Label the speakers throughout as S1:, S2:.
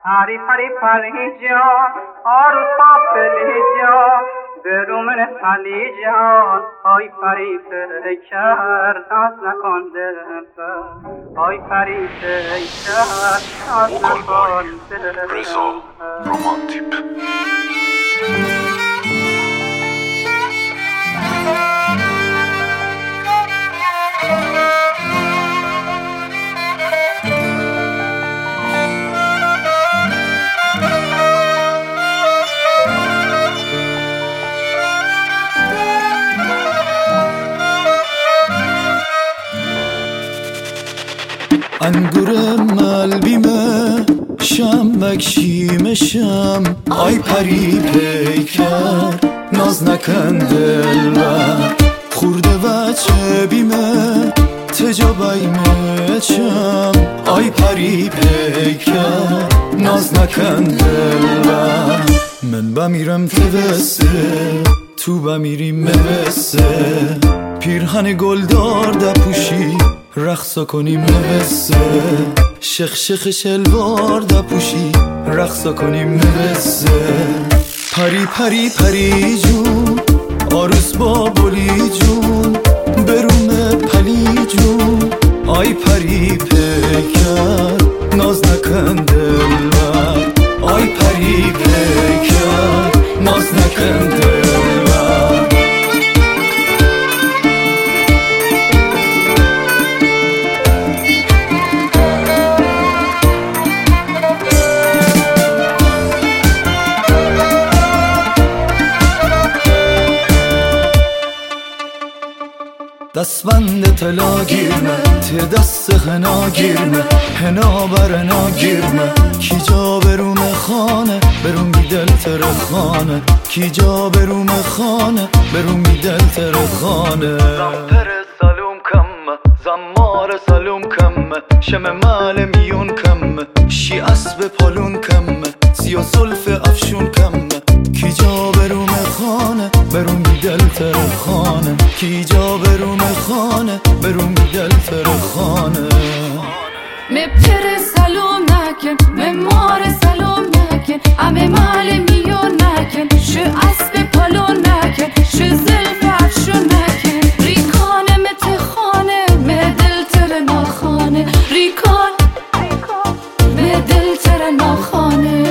S1: پری پری پری جان آروز پاپلی جان برومن پلی جان آی پری پیکر ناز نکن دلبر آی پری پیکر ناز نکن دلبر
S2: رضا رومانتیپ
S3: انگور ملبیمه شمک شیمشم آی پری پیکر ناز نکن دلبر خورده بچه بیمه تجابیمه چم آی پری پیکر ناز نکن دلبر من بمیرم توسه تو بمیری موسه پیرهن گلدار دپوشی رقصا کنیم موسه شخ شخ شلوار دپوشی رقصا کنیم موسه پری پری پری جون آروز بابولی جون بروم پلی جون آی پری پیکر ناز نکن دلبر آی پری پیکر ناز نکن دلبر دستبند طلا گیرمه تیر دست خنا گیرمه هنا برنا گیرمه کی جا بروم خانه بروم بی دل تر خانه کی جا بروم خانه بروم بی دل تر خانه زمپر سلوم کمه زمار سلوم کمه شم مال میون کمه شی اسب پالون کمه سیا سلف افشون کمه کی جا بروم خانه بروم بی دل تر خانه کی جا بروم خانه بروم بی دل تر خانه
S4: مپر سلام نکن ممار سلام نکن همه مال میون نکن شو اسب پالون نکن شو زلف افشون نکن ریکان متخانه مدل تر ناخانه ریکان مدل تر ناخانه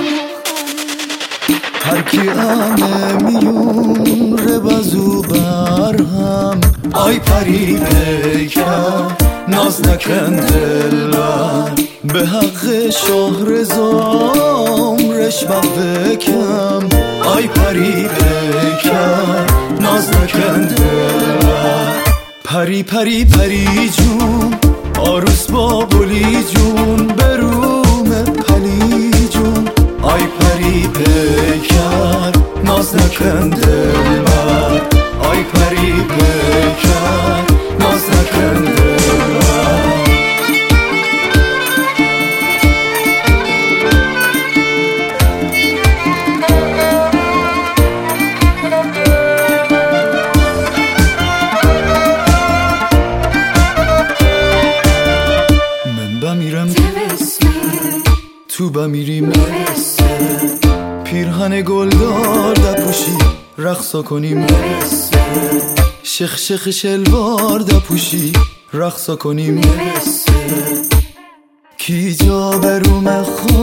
S3: هرکی آمه میون ربازو برهم آی پری پیکر ناز نکن دلبر به حق شاه رزام رشوه بکم آی پری پیکر ناز نکن دلبر پری پری پری جون آروز بابولی جون بروم پلی جون آی پری پیکر ناز نکن دلبر آی پری پیکر ناز نکن دلبر من بمیرم تو بمیریم پیرهن گلدار دپوشی رقصا کنیم شخ شخ شلوار دپوشی رقصا کنیم کی جا بروم